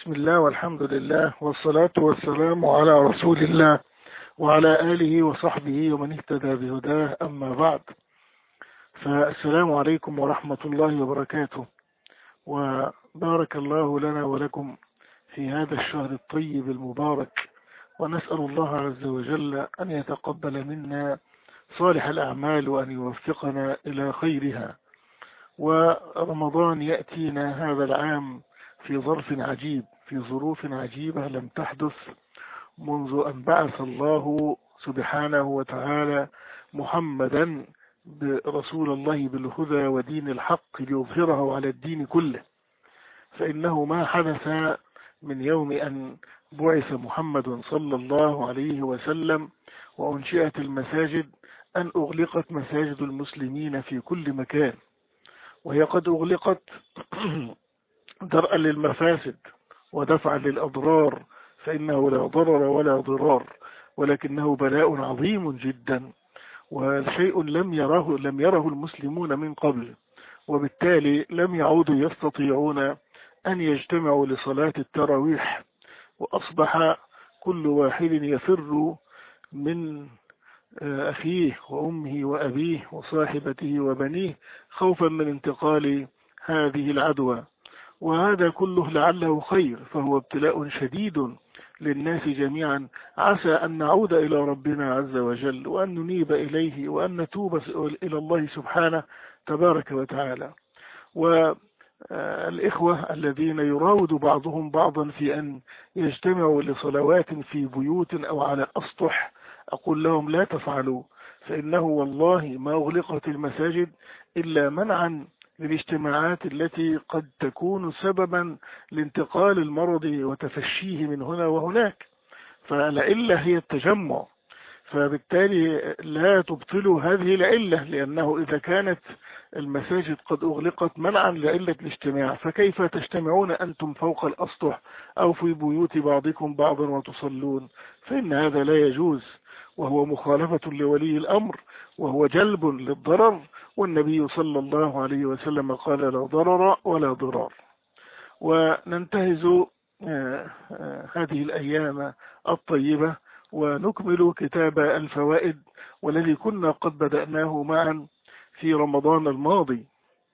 بسم الله والحمد لله والصلاة والسلام على رسول الله وعلى آله وصحبه ومن اهتدى بهداه، أما بعد. فالسلام عليكم ورحمة الله وبركاته، وبارك الله لنا ولكم في هذا الشهر الطيب المبارك، ونسأل الله عز وجل أن يتقبل منا صالح الأعمال وأن يوفقنا إلى خيرها. ورمضان يأتينا هذا العام في ظرف عجيب، في ظروف عجيبة لم تحدث منذ أن بعث الله سبحانه وتعالى محمدا برسول الله بالهدى ودين الحق ليظهره على الدين كله. فإنه ما حدث من يوم أن بعث محمد صلى الله عليه وسلم وأنشئت المساجد أن أغلقت مساجد المسلمين في كل مكان، وهي قد أغلقت درءا للمفاسد ودفعا للأضرار، فإنه لا ضرر ولا ضرار، ولكنه بلاء عظيم جدا، وشيء لم يره المسلمون من قبل، وبالتالي لم يعودوا يستطيعون أن يجتمعوا لصلاة التراويح، وأصبح كل واحد يفر من أخيه وأمه وأبيه وصاحبته وبنيه خوفا من انتقال هذه العدوى. وهذا كله لعله خير، فهو ابتلاء شديد للناس جميعا. عسى أن نعود إلى ربنا عز وجل، وأن ننيب إليه، وأن نتوب إلى الله سبحانه تبارك وتعالى. والإخوة الذين يراود بعضهم بعضا في أن يجتمعوا لصلوات في بيوت أو على أسطح، أقول لهم لا تفعلوا، فإنه والله ما أغلقت المساجد إلا منعا للاجتماعات التي قد تكون سببا لانتقال المرض وتفشيه من هنا وهناك، فالعلة هي التجمع. فبالتالي لا تبطلوا هذه العلة، لأنه إذا كانت المساجد قد أغلقت منعا لعلة الاجتماع، فكيف تجتمعون أنتم فوق الأسطح أو في بيوت بعضكم بعضا وتصلون؟ فإن هذا لا يجوز، وهو مخالفة لولي الأمر، وهو جلب للضرر، والنبي صلى الله عليه وسلم قال لا ضرر ولا ضرار. وننتهز هذه الأيام الطيبة ونكمل كتاب الفوائد، والذي كنا قد بدأناه معا في رمضان الماضي،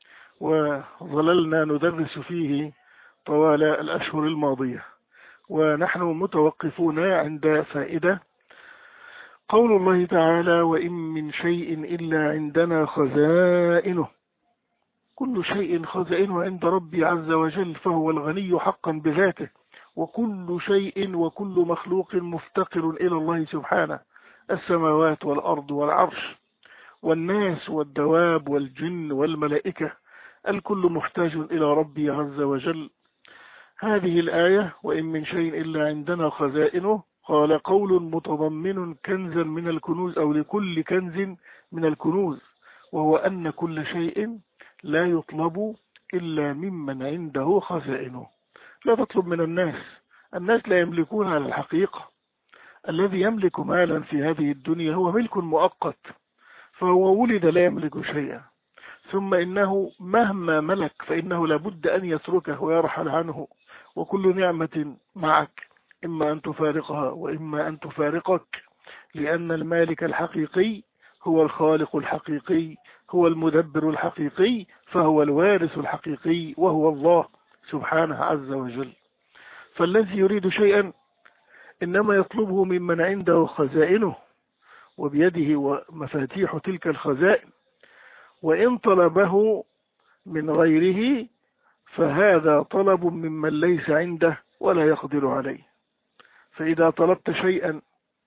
وظللنا ندرس فيه طوال الأشهر الماضية، ونحن متوقفون عند فائدة قول الله تعالى: وإن من شيء إلا عندنا خزائنه. كل شيء خزائنه عند ربي عز وجل، فهو الغني حقا بذاته، وكل شيء وكل مخلوق مفتقر إلى الله سبحانه، السماوات والأرض والعرش والناس والدواب والجن والملائكة، الكل محتاج إلى ربي عز وجل. هذه الآية وإن من شيء إلا عندنا خزائنه، قال قول متضمن كنزا من الكنوز، أو لكل كنز من الكنوز، وهو أن كل شيء لا يطلب إلا ممن عنده خزائنه. لا تطلب من الناس، الناس لا يملكون على الحقيقة. الذي يملك مالا في هذه الدنيا هو ملك مؤقت، فهو ولد لا يملك شيئا، ثم إنه مهما ملك فإنه لابد أن يتركه ويرحل عنه. وكل نعمة معك إما أن تفارقها وإما أن تفارقك، لأن المالك الحقيقي هو الخالق الحقيقي، هو المدبر الحقيقي، فهو الوارث الحقيقي، وهو الله سبحانه عز وجل. فالذي يريد شيئا إنما يطلبه ممن عنده خزائنه وبيده مفاتيح تلك الخزائن، وإن طلبه من غيره فهذا طلب ممن ليس عنده ولا يقدر عليه. فإذا طلبت شيئا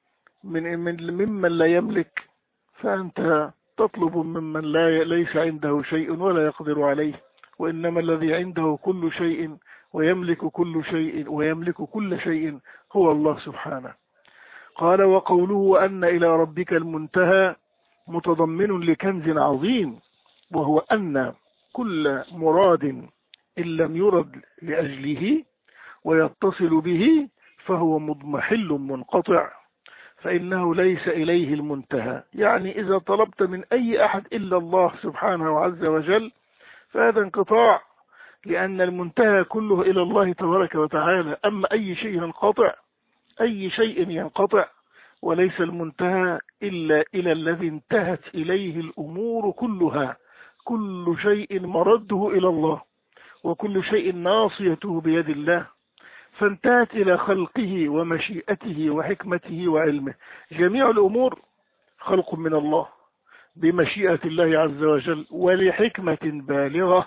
ممن لا يملك، فأنت تطلب ممن ليس عنده شيء ولا يقدر عليه، وإنما الذي عنده كل شيء ويملك كل شيء هو الله سبحانه. قال: وقوله أن إلى ربك المنتهى متضمن لكنز عظيم، وهو أن كل مراد إن لم يرد لأجله ويتصل به فهو مضمحل منقطع، فإنه ليس إليه المنتهى. يعني إذا طلبت من أي أحد إلا الله سبحانه عز وجل فهذا انقطاع، لأن المنتهى كله إلى الله تبارك وتعالى. أما أي شيء ينقطع وليس المنتهى إلا إلى الذي انتهت إليه الأمور كلها. كل شيء مرده إلى الله، وكل شيء ناصيته بيد الله، فانتهت إلى خلقه ومشيئته وحكمته وعلمه. جميع الأمور خلق من الله بمشيئة الله عز وجل ولحكمة بالغة،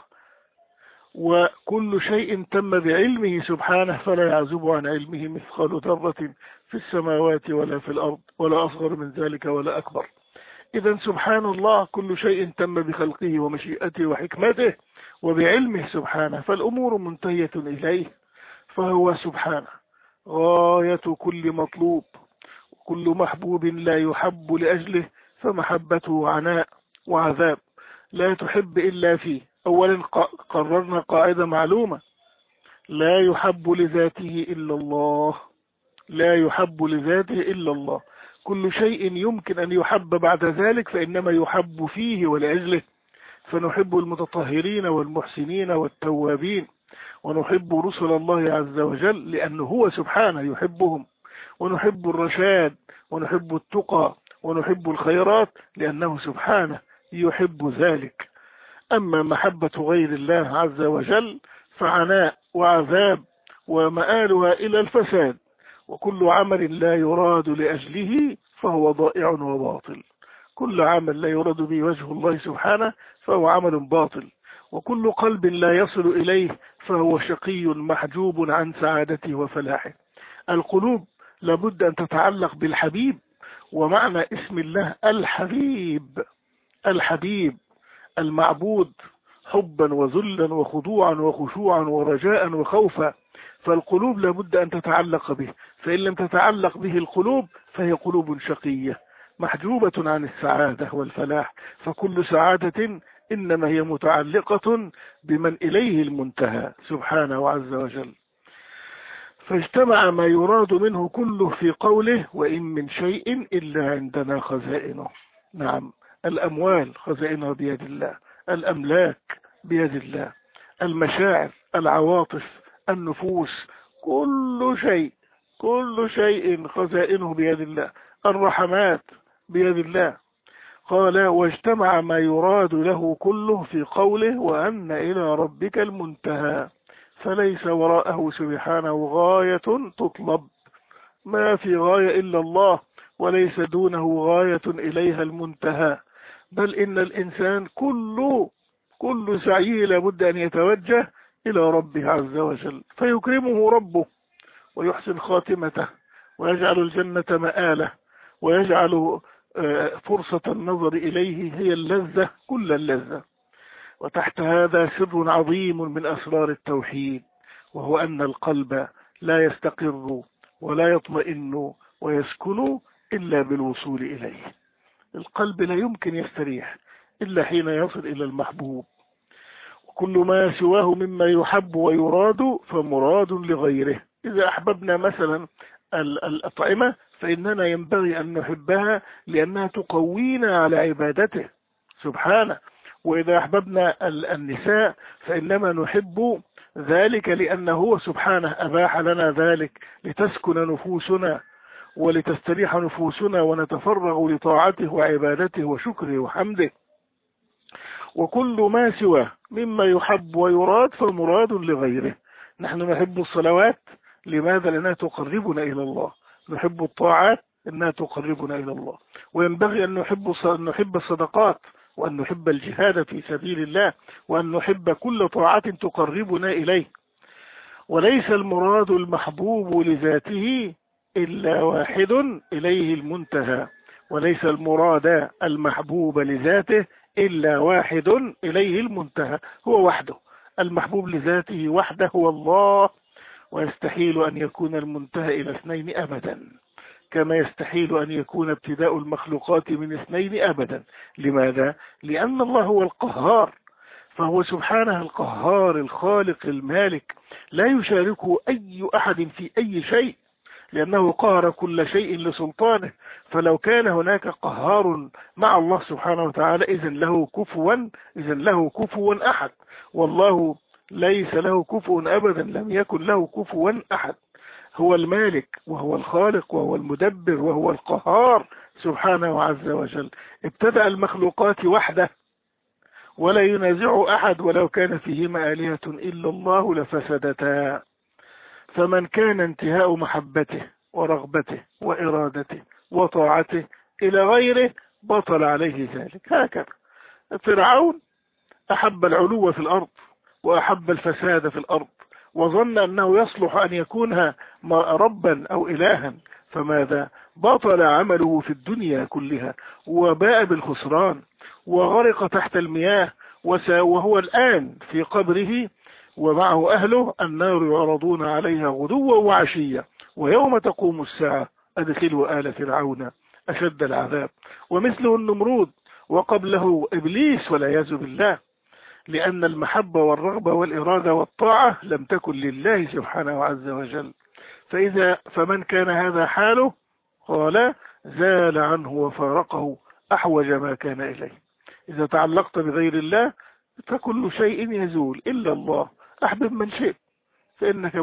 وكل شيء تم بعلمه سبحانه، فلا يعزب عن علمه مثقال ذرة في السماوات ولا في الأرض، ولا أصغر من ذلك ولا أكبر. إذا سبحان الله كل شيء تم بخلقه ومشيئته وحكمته وبعلمه سبحانه، فالأمور منتهية إليه، فهو سبحانه غاية كل مطلوب، وكل محبوب لا يحب لأجله فمحبته عناء وعذاب، لا تحب إلا فيه. أولا قررنا قاعدة معلومة: لا يحب لذاته إلا الله، لا يحب لذاته إلا الله. كل شيء يمكن أن يحب بعد ذلك فإنما يحب فيه ولأجله، فنحب المتطهرين والمحسنين والتوابين، ونحب رسل الله عز وجل لأنه هو سبحانه يحبهم، ونحب الرشاد ونحب التقى ونحب الخيرات لأنه سبحانه يحب ذلك. أما محبة غير الله عز وجل فعناء وعذاب ومآلها إلى الفساد، وكل عمل لا يراد لأجله فهو ضائع وباطل. كل عمل لا يراد به وجه الله سبحانه فهو عمل باطل، وكل قلب لا يصل إليه فهو شقي محجوب عن سعادته وفلاحه. القلوب لابد أن تتعلق بالحبيب، ومعنى اسم الله الحبيب، الحبيب المعبود حبا وذلا وخضوعا وخشوعا ورجاء وخوفا، فالقلوب لابد أن تتعلق به، فإن لم تتعلق به القلوب فهي قلوب شقية محجوبة عن السعادة والفلاح. فكل سعادة إنما هي متعلقة بمن إليه المنتهى سبحانه عز وجل. فاجتمع ما يراد منه كله في قوله: وإن من شيء إلا عندنا خزائنه. نعم، الأموال خزائنها بيد الله، الأملاك بيد الله، المشاعر، العواطف، النفوس، كل شيء خزائنه بيد الله، الرحمات بيد الله. قال: واجتمع ما يراد له كله في قوله: وأن إلى ربك المنتهى. فليس وراءه سبحانه غاية تطلب، ما في غاية إلا الله، وليس دونه غاية إليها المنتهى، بل إن الإنسان كل سعيه لابد أن يتوجه إلى ربه عز وجل، فيكرمه ربه ويحسن خاتمته ويجعل الجنة مآله، ويجعل فرصة النظر إليه هي اللذة كل اللذة. وتحت هذا سر عظيم من أسرار التوحيد، وهو أن القلب لا يستقر ولا يطمئن ويسكن إلا بالوصول إليه. القلب لا يمكن يستريح إلا حين يصل إلى المحبوب، وكل ما سواه مما يحب ويراد فمراد لغيره. إذا أحببنا مثلا الأطعمة فإننا ينبغي أن نحبها لأنها تقوينا على عبادته سبحانه، وإذا أحببنا النساء فإنما نحب ذلك لأنه هو سبحانه أباح لنا ذلك لتسكن نفوسنا ولتستريح نفوسنا ونتفرغ لطاعته وعبادته وشكره وحمده. وكل ما سواه مما يحب ويراد فمراد لغيره. نحن نحب الصلوات، لماذا؟ لأنها تقربنا إلى الله. نحب الطاعات، إنها تقربنا إلى الله. وينبغي أن نحب الصدقات، وأن نحب الجهاد في سبيل الله، وأن نحب كل طاعة تقربنا إليه. وليس المراد المحبوب لذاته إلا واحد إليه المنتهى، وليس المراد المحبوب لذاته إلا واحد إليه المنتهى، هو وحده. المحبوب لذاته وحده هو الله، ويستحيل أن يكون المنتهى إلى اثنين أبدا، كما يستحيل أن يكون ابتداء المخلوقات من اثنين أبدا. لماذا؟ لأن الله هو القهار، فهو سبحانه القهار الخالق المالك، لا يشاركه أي أحد في أي شيء، لأنه قهر كل شيء لسلطانه. فلو كان هناك قهار مع الله سبحانه وتعالى إذن له كفوا أحد، والله ليس له كفء أبدا، لم يكن له كفوا أحد. هو المالك وهو الخالق وهو المدبر وهو القهار سبحانه عز وجل. ابتدأ المخلوقات وحده ولا ينازع أحد، ولو كان فيهما آلهة إلا الله لفسدتا. فمن كان انتهاء محبته ورغبته وإرادته وطاعته إلى غيره بطل عليه ذلك. هكذا فرعون أحب العلو في الأرض وأحب الفساد في الأرض، وظن أنه يصلح أن يكون ربا أو إلها، فماذا؟ بطل عمله في الدنيا كلها وباء بالخسران وغرق تحت المياه، وهو الآن في قبره ومعه أهله. النار يعرضون عليها غدوا وعشيا ويوم تقوم الساعة أدخلوا آل فرعون أشد العذاب. ومثله النمرود وقبله إبليس والعياذ بالله، لأن المحبة والرغبة والإرادة والطاعة لم تكن لله سبحانه عز وجل. فمن كان هذا حاله قال زال عنه وفارقه أحوج ما كان إليه. إذا تعلقت بغير الله فكل شيء يزول إلا الله. أحبب من شئت فإنك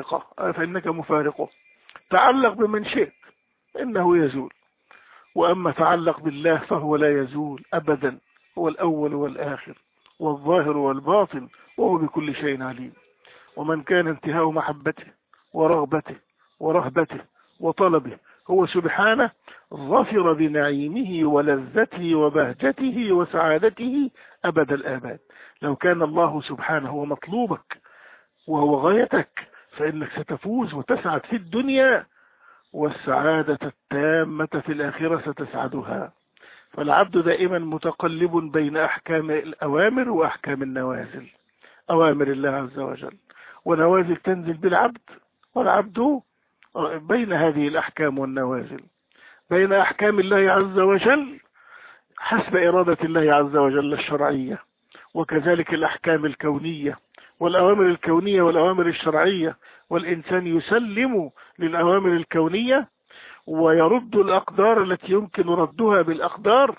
مفارقه، تعلق بمن شئت إنه يزول. وأما تعلق بالله فهو لا يزول أبدا، هو الأول والآخر والظاهر والباطن وهو بكل شيء عليم. ومن كان انتهاء محبته ورغبته ورهبته وطلبه هو سبحانه ظفر بنعيمه ولذته وبهجته وسعادته أبد الآباد. لو كان الله سبحانه هو مطلوبك وهو غايتك فإنك ستفوز وتسعد في الدنيا، والسعادة التامة في الآخرة ستسعدها. فالعبد دائما متقلب بين أحكام الأوامر وأحكام النوازل. أوامر الله عز وجل ونوازل تنزل بالعبد، والعبد بين هذه الأحكام والنوازل، بين أحكام الله عز وجل حسب إرادة الله عز وجل الشرعية، وكذلك الأحكام الكونية والأوامر الكونية والأوامر الشرعية. والإنسان يسلم للأوامر الكونية ويرد الأقدار التي يمكن ردها بالأقدار،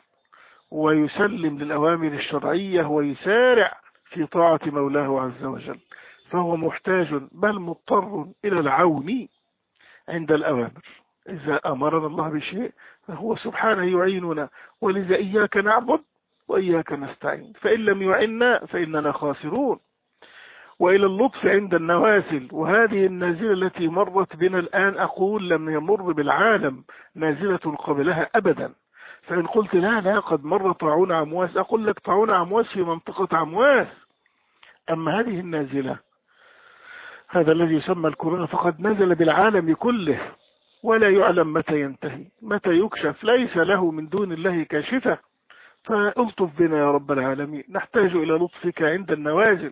ويسلم للأوامر الشرعية ويسارع في طاعة مولاه عز وجل. فهو محتاج بل مضطر إلى العون عند الأوامر. إذا أمرنا الله بشيء فهو سبحانه يعيننا، ولذا إياك نعبد وإياك نستعين، فإن لم يعنا فإننا خاسرون. وإلى اللطف عند النوازل، وهذه النازلة التي مرت بنا الآن أقول لم يمر بالعالم نازلة قبلها أبدا. فإن قلت لا قد مر طاعون عمواس، أقول لك طاعون عمواس في منطقة عمواس، أما هذه النازلة هذا الذي يسمى الكورونا فقد نزل بالعالم كله، ولا يعلم متى ينتهي متى يكشف، ليس له من دون الله كاشفة. فالطف بنا يا رب العالمين، نحتاج إلى لطفك عند النوازل.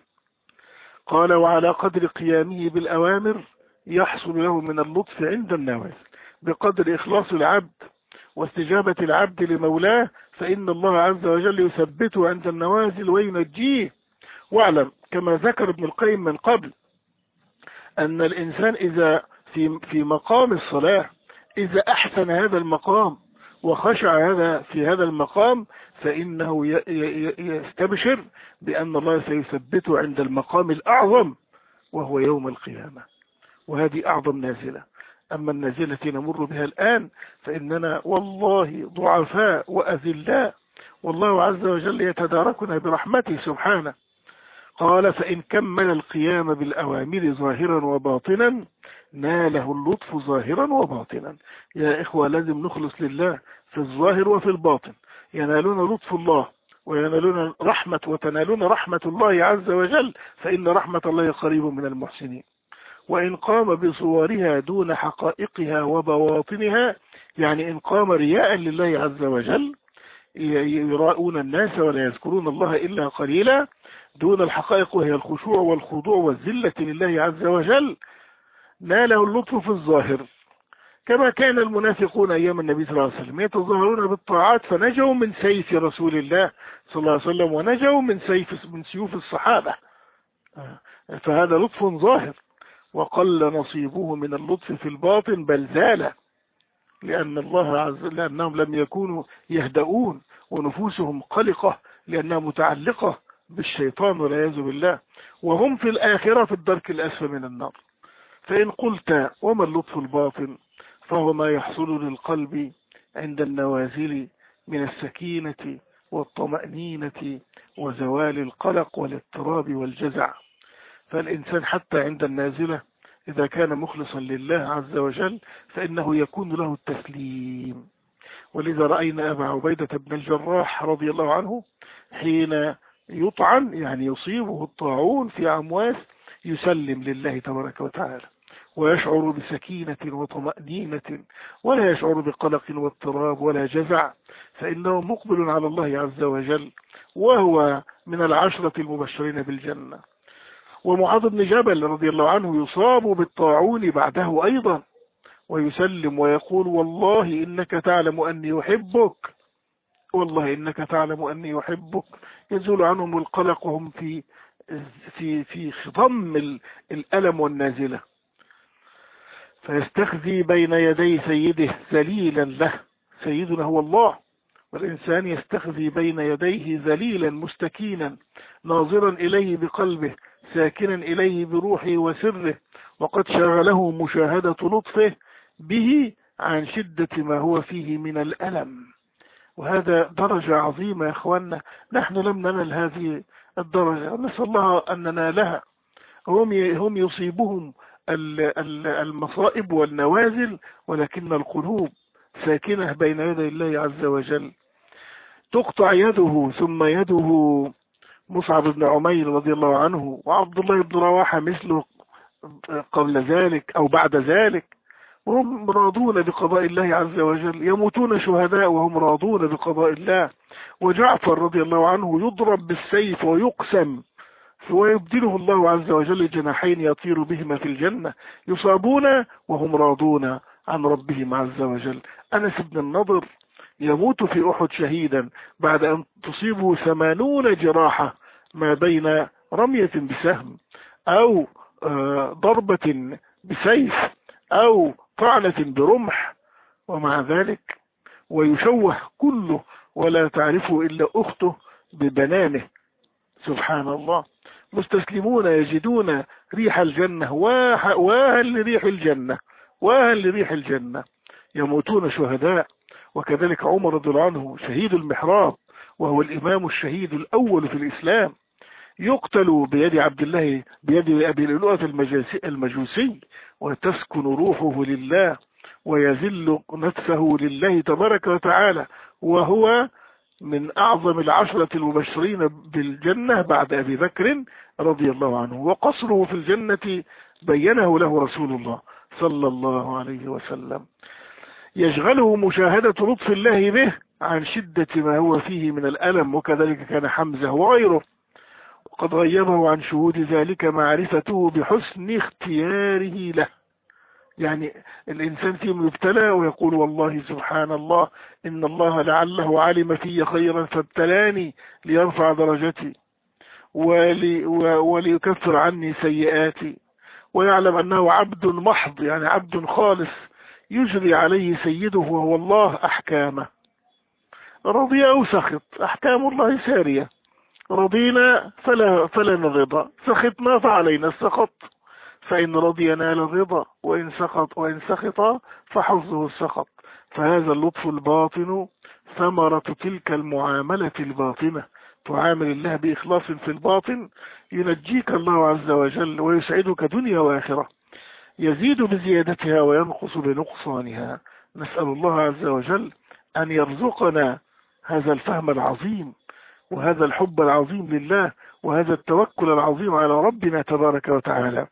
قال وعلى قدر قيامه بالأوامر يحصل له من اللطف عند النوازل، بقدر إخلاص العبد واستجابة العبد لمولاه فإن الله عز وجل يثبته عند النوازل وينجيه. واعلم كما ذكر ابن القيم من قبل أن الإنسان إذا في مقام الصلاة إذا أحسن هذا المقام وخشع في هذا المقام فإنه يستبشر بأن الله سيثبته عند المقام الأعظم وهو يوم القيامة، وهذه أعظم نازلة. أما النازلة التي نمر بها الآن فإننا والله ضعفاء وأذلاء، والله عز وجل يتداركنا برحمته سبحانه. قال فإن كمل القيام بالأوامر ظاهرا وباطنا ناله اللطف ظاهرا وباطنا. يا إخوة لازم نخلص لله في الظاهر وفي الباطن، ينالون لطف الله وينالون رحمة وتنالون رحمة الله عز وجل، فإن رحمة الله قريب من المحسنين. وإن قام بصورها دون حقائقها وبواطنها، يعني إن قام رياء لله عز وجل يراؤون الناس ولا يذكرون الله إلا قليلا، دون الحقائق وهي الخشوع والخضوع والذلة لله عز وجل، ناله اللطف في الظاهر. كما كان المنافقون أيام النبي صلى الله عليه وسلم يتظاهرون بالطاعات فنجوا من سيف رسول الله صلى الله عليه وسلم ونجوا من سيوف الصحابة، فهذا لطف ظاهر. وقل نصيبه من اللطف في الباطن بل زال، لأنهم لم يكونوا يهدؤون ونفوسهم قلقة لأنها متعلقة بالشيطان والعياذ بالله، وهم في الآخرة في الدرك الأسفل من النار. فإن قلت وما اللطف الباطن، فهو ما يحصل للقلب عند النوازل من السكينة والطمأنينة وزوال القلق والاضطراب والجزع. فالإنسان حتى عند النازلة إذا كان مخلصا لله عز وجل فإنه يكون له التسليم. ولذا رأينا أبا عبيدة بن الجراح رضي الله عنه حين يطعن، يعني يصيبه الطاعون في أمواس، يسلم لله تبارك وتعالى ويشعر بسكينة وطمأنينة، ولا يشعر بقلق واضطراب ولا جزع، فإنه مقبل على الله عز وجل، وهو من العشرة المبشرين بالجنة. ومعاذ بن جبل رضي الله عنه يصاب بالطاعون بعده أيضا ويسلم ويقول والله إنك تعلم أني أحبك، والله إنك تعلم أني أحبك. يزول عنهم القلق وهم في خضم الألم والنازلة. فيستخزي بين يدي سيده ذليلا له، سيدنا هو الله، والإنسان يستخزي بين يديه ذليلا مستكينا ناظرا إليه بقلبه ساكنا إليه بروحه وسره، وقد شغله مشاهدة لطفه به عن شدة ما هو فيه من الألم. وهذا درجة عظيمة يا أخوانا، نحن لم ننل هذه الدرجة، نسأل الله أن ننالها. هم يصيبهم المصائب والنوازل، ولكن القلوب ساكنة بين يدي الله عز وجل. تقطع يده ثم يده مصعب بن عمير رضي الله عنه وعبد الله بن رواحة مثله قبل ذلك أو بعد ذلك، وهم راضون بقضاء الله عز وجل، يموتون شهداء وهم راضون بقضاء الله. وجعفر رضي الله عنه يضرب بالسيف ويقسم ويبدله الله عز وجل جناحين يطير بهما في الجنة، يصابون وهم راضون عن ربهم عز وجل. أنس بن النضر يموت في أحد شهيدا بعد أن تصيبه 80 جراحة ما بين رمية بسهم أو ضربة بسيف أو طعنة برمح، ومع ذلك ويشوه كله ولا تعرفه إلا أخته ببنانه. سبحان الله. مستسلمون يجدون ريح الجنة، واهل لريح الجنة، واهل لريح الجنة، يموتون شهداء. وكذلك عمر رضي الله عنه شهيد المحراب، وهو الإمام الشهيد الأول في الإسلام، يقتل بيد أبي لؤلؤة المجوسي، وتسكن روحه لله ويذل نفسه لله تبارك وتعالى، وهو من أعظم العشرة المبشرين بالجنة بعد أبي بكر رضي الله عنه. وقصره في الجنة بينه له رسول الله صلى الله عليه وسلم. يشغله مشاهدة لطف الله به عن شدة ما هو فيه من الألم. وكذلك كان حمزة وغيره، وقد غيبه عن شهود ذلك معرفته بحسن اختياره له. يعني الإنسان فيهم يبتلى ويقول والله سبحان الله إن الله لعله علم في خيرا فابتلاني ليرفع درجتي وليكفر عني سيئاتي، ويعلم أنه عبد محض، يعني عبد خالص يجري عليه سيده وهو الله أحكامه. رضي أو سخط، أحكام الله سارية، رضينا فلنا الرضا، سخطنا فعلينا السخط، فإن رضي نال الرضا، وإن سخط فحظه السخط. فهذا اللطف الباطن ثمرة تلك المعاملة الباطنة، تعامل الله بإخلاص في الباطن ينجيك الله عز وجل ويسعدك دنيا وآخرة، يزيد بزيادتها وينقص بنقصانها. نسأل الله عز وجل أن يرزقنا هذا الفهم العظيم وهذا الحب العظيم لله وهذا التوكل العظيم على ربنا تبارك وتعالى.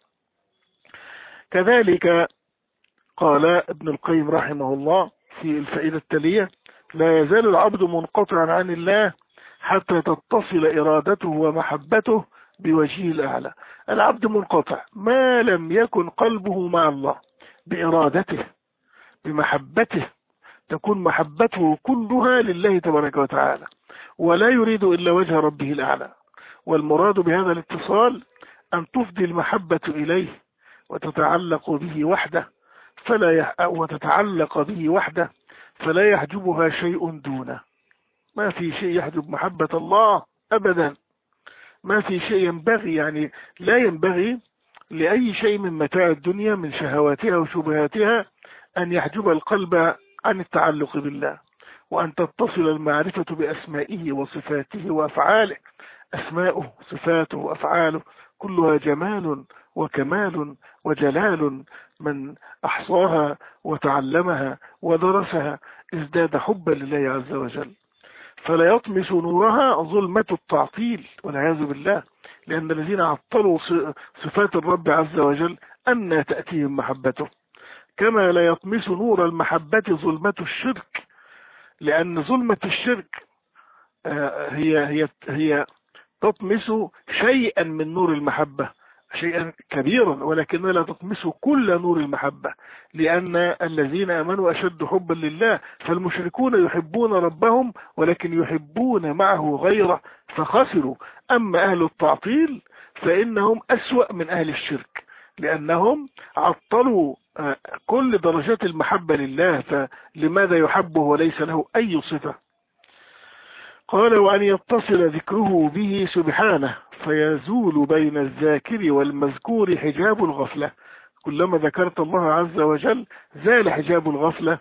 كذلك قال ابن القيم رحمه الله في الفائدة التالية: لا يزال العبد منقطعا عن الله حتى تتصل إرادته ومحبته بوجهه الأعلى. العبد منقطع ما لم يكن قلبه مع الله بإرادته بمحبته، تكون محبته كلها لله تبارك وتعالى، ولا يريد إلا وجه ربه الأعلى. والمراد بهذا الاتصال أن تفضي المحبة إليه وتتعلق به وحده فلا يحجبها شيء دونه. ما في شيء يحجب محبة الله أبدا. ما في شيء ينبغي، يعني لا ينبغي لأي شيء من متاع الدنيا من شهواتها وشبهاتها أن يحجب القلب عن التعلق بالله، وأن تتصل المعرفة بأسمائه وصفاته وأفعاله. أسماؤه صفاته وأفعاله كلها جمال وكمال وجلال، من أحصاها وتعلمها ودرسها ازداد حبا لله عز وجل. فلا يطمس نورها ظلمة التعطيل والعياذ بالله، لأن الذين عطلوا صفات الرب عز وجل أن تأتيهم محبته. كما لا يطمس نور المحبة ظلمة الشرك، لأن ظلمة الشرك هي تطمس شيئا من نور المحبة، شيئا كبيرا، ولكنها لا تطمس كل نور المحبة، لأن الذين آمنوا أشد حبا لله. فالمشركون يحبون ربهم ولكن يحبون معه غيره فخسروا. أما أهل التعطيل فإنهم أسوأ من أهل الشرك، لأنهم عطلوا كل درجات المحبة لله، فلماذا يحبه وليس له أي صفة؟ قال: وأن يتصل ذكره به سبحانه فيزول بين الذاكر والمذكور حجاب الغفلة. كلما ذكرت الله عز وجل زال حجاب الغفلة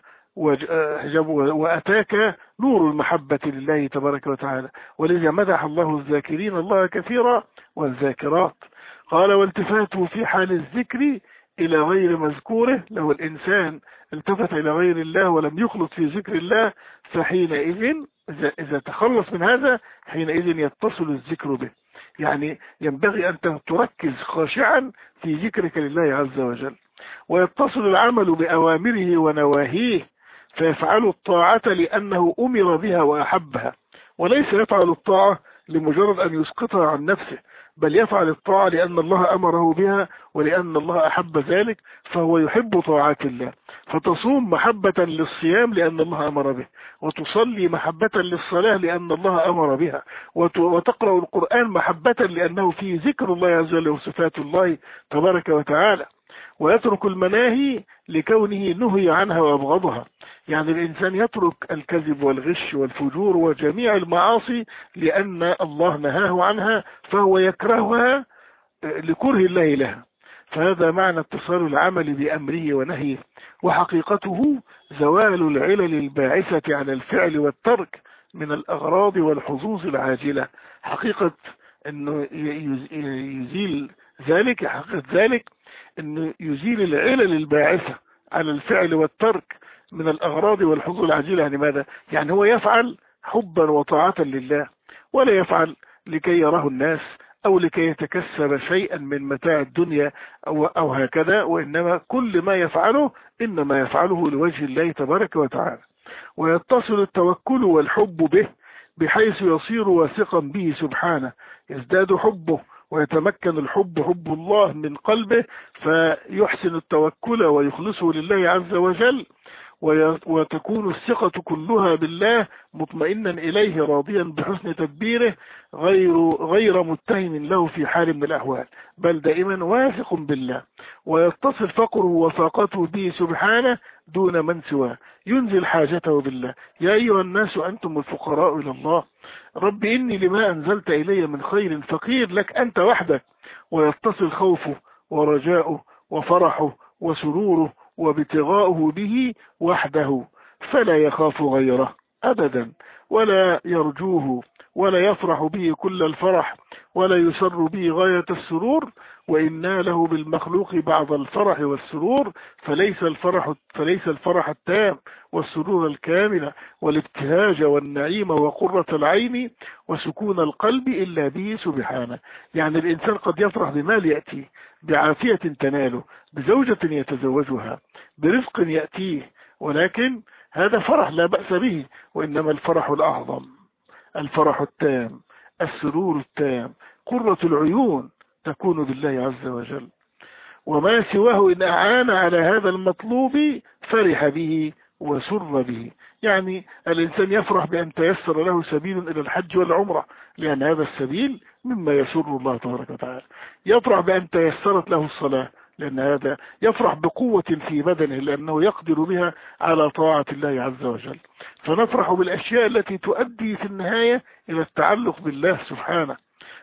وأتاك نور المحبة لله تبارك وتعالى. ولذا مدح الله الذاكرين الله كثيرا والذاكرات. قال: والتفاته في حال الذكر إلى غير مذكوره. لو الإنسان التفت إلى غير الله ولم يخلص في ذكر الله، فحينئذ إذا تخلص من هذا حينئذ يتصل الذكر به. يعني ينبغي أن تركز خاشعا في ذكرك لله عز وجل. ويتصل العمل بأوامره ونواهيه، فيفعل الطاعة لأنه أمر بها وأحبها، وليس يفعل الطاعة لمجرد أن يسقطها عن نفسه، بل يفعل الطاعة لأن الله أمره بها ولأن الله أحب ذلك، فهو يحب طاعات الله. فتصوم محبة للصيام لأن الله أمر به، وتصلي محبة للصلاة لأن الله أمر بها، وتقرأ القرآن محبة لأنه فيه ذكر الله عز وجل وصفات الله تبارك وتعالى. ويترك المناهي لكونه نهي عنها وأبغضها. يعني الإنسان يترك الكذب والغش والفجور وجميع المعاصي لأن الله نهاه عنها، فهو يكرهها لكره الله لها. فهذا معنى اتصال العمل بأمره ونهيه. وحقيقته زوال العلل الباعثة على الفعل والترك من الأغراض والحظوظ العاجلة. حقيقة أنه يزيل ذلك، حقيقة ذلك أنه يزيل العلل الباعثة على الفعل والترك من الأغراض والحظوظ العاجلة. يعني ماذا؟ يعني هو يفعل حبا وطاعة لله، ولا يفعل لكي يراه الناس أو لكي يتكسب شيئا من متاع الدنيا أو هكذا، وإنما كل ما يفعله إنما يفعله لوجه الله تبارك وتعالى. ويتصل التوكل والحب به بحيث يصير واثقا به سبحانه، يزداد حبه ويتمكن الحب حب الله من قلبه، فيحسن التوكل ويخلصه لله عز وجل، وتكون الثقة كلها بالله مطمئنا إليه راضيا بحسن تدبيره، غير متهم له في حال من الأحوال، بل دائما واثق بالله. ويتصل فقره وفاقته به سبحانه دون من سواه، ينزل حاجته بالله. يا أيها الناس أنتم الفقراء إلى الله، رب إني لما أنزلت إلي من خير فقير لك أنت وحدك. ويتصل خوفه ورجاؤه وفرحه وسروره وابتغاؤه به وحده، فلا يخاف غيره أبدا، ولا يرجوه، ولا يفرح به كل الفرح، ولا يسر به غاية السرور. وإن ناله بالمخلوق بعض الفرح والسرور فليس الفرح التام والسرور الكامل والابتهاج والنعيم وقرة العين وسكون القلب إلا به سبحانه. يعني الإنسان قد يفرح بمال يأتيه، بعافية تناله، بزوجة يتزوجها، برزق يأتيه، ولكن هذا فرح لا بأس به. وإنما الفرح الأعظم، الفرح التام، السرور التام، قرة العيون تكون بالله عز وجل. وما سواه إن أعان على هذا المطلوب فرح به وسر به. يعني الإنسان يفرح بأن تيسر له سبيل إلى الحج والعمرة، لأن هذا السبيل مما يسر الله تبارك وتعالى. يفرح بأن تيسرت له الصلاة، لأن هذا يفرح بقوة في بدنه لأنه يقدر بها على طاعة الله عز وجل. فنفرح بالأشياء التي تؤدي في النهاية إلى التعلق بالله سبحانه.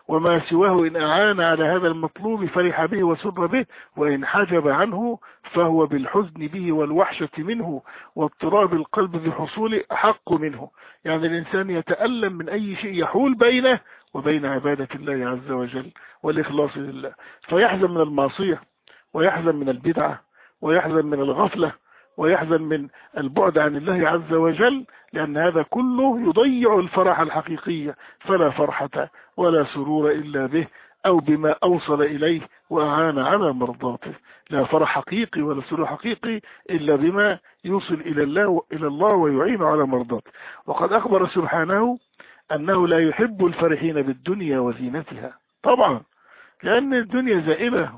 وما سواه إن أعان على هذا المطلوب فرح به وسر به، وإن حجب عنه فهو بالحزن به والوحشة منه واضطراب القلب بحصوله أحق منه. يعني الإنسان يتألم من أي شيء يحول بينه وبين عبادة الله عز وجل والإخلاص لله، فيحزن من المعصية، ويحزن من البدعة، ويحزن من الغفلة، ويحزن من البعد عن الله عز وجل، لأن هذا كله يضيع الفرح الحقيقي، فلا فرحة ولا سرور إلا به أو بما أوصل إليه وأعان على مرضاته. لا فرح حقيقي ولا سرور حقيقي إلا بما يوصل إلى الله ويعين على مرضاته. وقد أخبر سبحانه أنه لا يحب الفرحين بالدنيا وزينتها، طبعا لأن الدنيا زائلة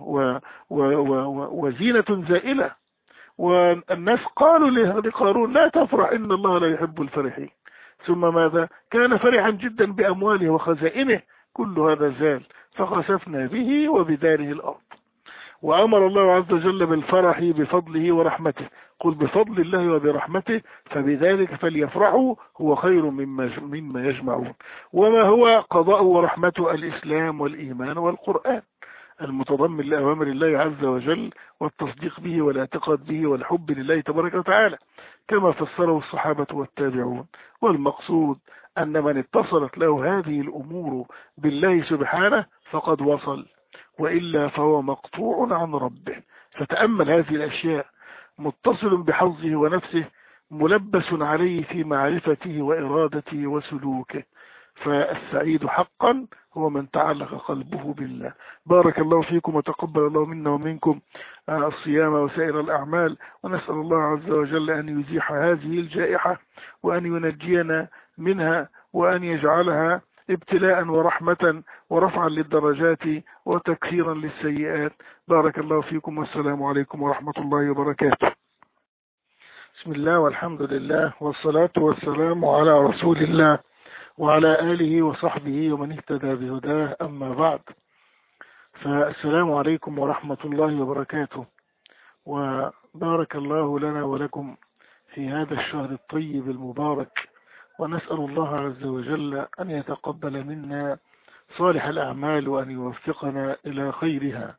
وزينة زائلة. والناس قالوا لقارون لا تفرح إن الله لا يحب الفرحين، ثم ماذا؟ كان فرحا جدا بأمواله وخزائنه، كل هذا زال، فخسفنا به وبداره الأرض. وأمر الله عز وجل بالفرح بفضله ورحمته، قل بفضل الله وبرحمته فبذلك فليفرحوا هو خير مما يجمعون. وما هو قضاء ورحمته؟ الإسلام والإيمان والقرآن المتضمن لأوامر الله عز وجل والتصديق به والاعتقاد به والحب لله تبارك وتعالى، كما فسره الصحابة والتابعون. والمقصود أن من اتصلت له هذه الأمور بالله سبحانه فقد وصل، وإلا فهو مقطوع عن ربه. فتأمل هذه الأشياء، متصل بحظه ونفسه، ملبس عليه في معرفته وإرادته وسلوكه. فالسعيد حقا هو من تعلق قلبه بالله. بارك الله فيكم وتقبل الله منا ومنكم الصيام وسائر الأعمال، ونسأل الله عز وجل أن يزيح هذه الجائحة وأن ينجينا منها، وأن يجعلها ابتلاء ورحمة ورفعا للدرجات وتكفيرا للسيئات. بارك الله فيكم والسلام عليكم ورحمة الله وبركاته. بسم الله والحمد لله والصلاة والسلام على رسول الله وعلى آله وصحبه ومن اهتدى بهداه، أما بعد، فالسلام عليكم ورحمة الله وبركاته. وبارك الله لنا ولكم في هذا الشهر الطيب المبارك، ونسأل الله عز وجل أن يتقبل منا صالح الأعمال وأن يوفقنا إلى خيرها.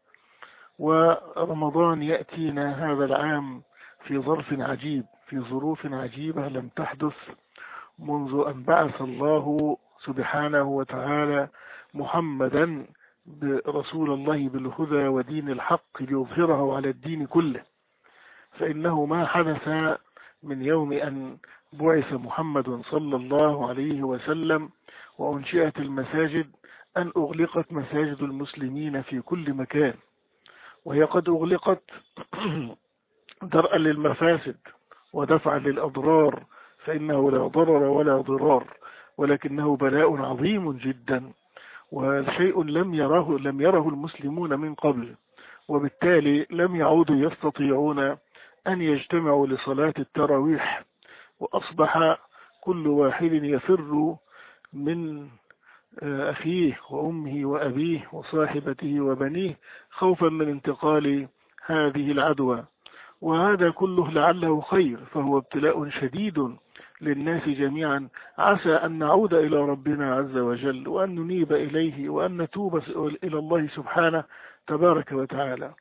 ورمضان يأتينا هذا العام في ظرف عجيب، في ظروف عجيبة لم تحدث منذ أن بعث الله سبحانه وتعالى محمدا رسول الله بالهدى ودين الحق ليظهره على الدين كله. فإنه ما حدث من يوم أن بعث محمد صلى الله عليه وسلم وأنشئت المساجد أن أغلقت مساجد المسلمين في كل مكان، وهي قد أغلقت درءا للمفاسد ودفعا للأضرار، فإنه لا ضرر ولا ضرار، ولكنه بلاء عظيم جدا، وشيء لم يره المسلمون من قبل، وبالتالي لم يعودوا يستطيعون أن يجتمعوا لصلاة التراويح، وأصبح كل واحد يفر من أخيه وأمه وأبيه وصاحبته وبنيه خوفا من انتقال هذه العدوى. وهذا كله لعله خير، فهو ابتلاء شديد للناس جميعا. عسى أن نعود إلى ربنا عز وجل، وأن ننيب إليه، وأن نتوب إلى الله سبحانه تبارك وتعالى.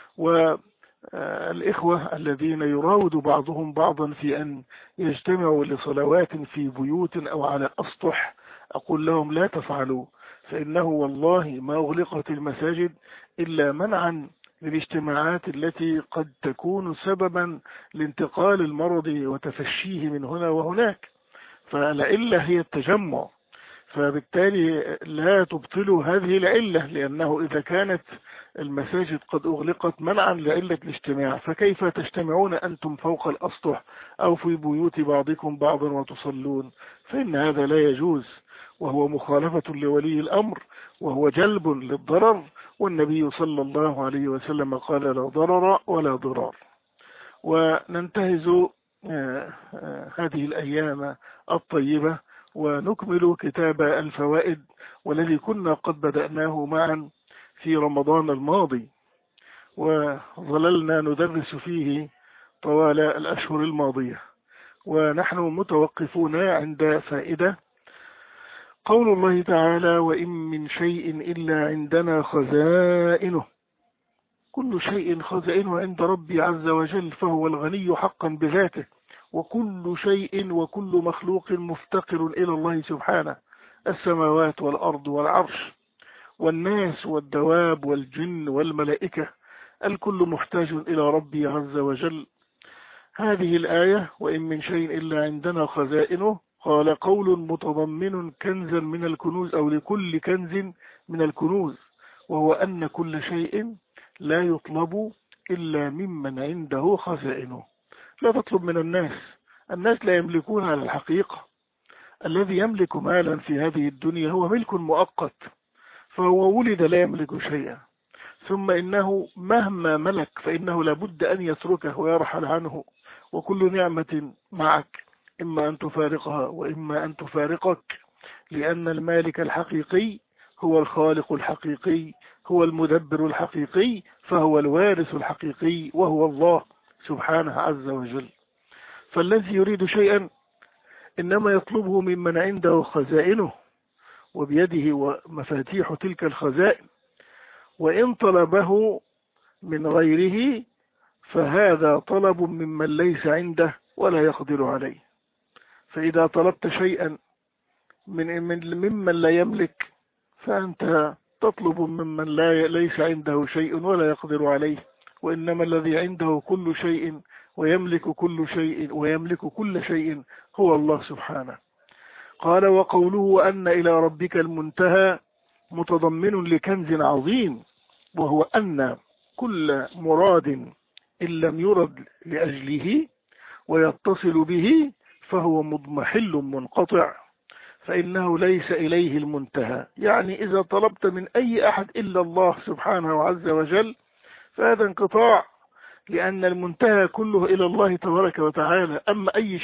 والإخوة الذين يراود بعضهم بعضا في أن يجتمعوا لصلوات في بيوت أو على أسطح، أقول لهم لا تفعلوا، فإنه والله ما أغلقت المساجد إلا منعا للاجتماعات التي قد تكون سببا لانتقال المرض وتفشيه من هنا وهناك. فالعلة هي التجمع، فبالتالي لا تبطلوا هذه العلة، لأنه إذا كانت المساجد قد أغلقت منعا لعلة الاجتماع، فكيف تجتمعون أنتم فوق الأسطح أو في بيوت بعضكم بعضا وتصلون؟ فإن هذا لا يجوز، وهو مخالفة لولي الأمر، وهو جلب للضرر، والنبي صلى الله عليه وسلم قال لا ضرر ولا ضرار. وننتهز هذه الأيام الطيبة ونكمل كتاب الفوائد، والذي كنا قد بدأناه معا في رمضان الماضي، وظللنا ندرس فيه طوال الأشهر الماضية. ونحن متوقفون عند فائدة قول الله تعالى وإن من شيء إلا عندنا خزائنه. كل شيء خزائنه عند ربي عز وجل، فهو الغني حقا بذاته، وكل شيء وكل مخلوق مفتقر إلى الله سبحانه، السماوات والأرض والعرش والناس والدواب والجن والملائكة، الكل محتاج إلى ربي عز وجل. هذه الآية وإن من شيء إلا عندنا خزائنه، قال قول متضمن كنزا من الكنوز أو لكل كنز من الكنوز، وهو أن كل شيء لا يطلب إلا ممن عنده خزائنه. لا تطلب من الناس، الناس لا يملكون على الحقيقة. الذي يملك مالا في هذه الدنيا هو ملك مؤقت، فهو ولد لا يملك شيئا، ثم إنه مهما ملك فإنه لابد أن يتركه ويرحل عنه. وكل نعمة معك إما أن تفارقها وإما أن تفارقك، لأن المالك الحقيقي هو الخالق الحقيقي، هو المدبر الحقيقي، فهو الوارث الحقيقي، وهو الله سبحانه عز وجل. فالذي يريد شيئا إنما يطلبه ممن عنده خزائنه وبيده ومفاتيح تلك الخزائن، وإن طلبه من غيره فهذا طلب ممن ليس عنده ولا يقدر عليه. فإذا طلبت شيئا ممن لا يملك فأنت تطلب ممن ليس عنده شيء ولا يقدر عليه، وإنما الذي عنده كل شيء ويملك كل شيء هو الله سبحانه. قال وقوله أن إلى ربك المنتهى متضمن لكنز عظيم، وهو أن كل مراد إن لم يرد لأجله ويتصل به فهو مضمحل منقطع، فإنه ليس إليه المنتهى. يعني إذا طلبت من أي أحد إلا الله سبحانه عز وجل فهذا انقطاع، لأن المنتهى كله إلى الله تبارك وتعالى. أما أي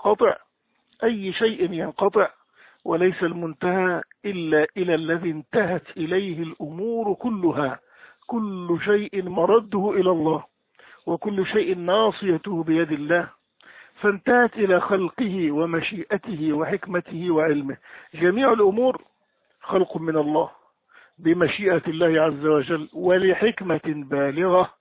شيء ينقطع وليس المنتهى إلا إلى الذي انتهت إليه الأمور كلها. كل شيء مرده إلى الله، وكل شيء ناصيته بيد الله، فانتهت إلى خلقه ومشيئته وحكمته وعلمه. جميع الأمور خلق من الله بمشيئة الله عز وجل ولحكمة بالغة،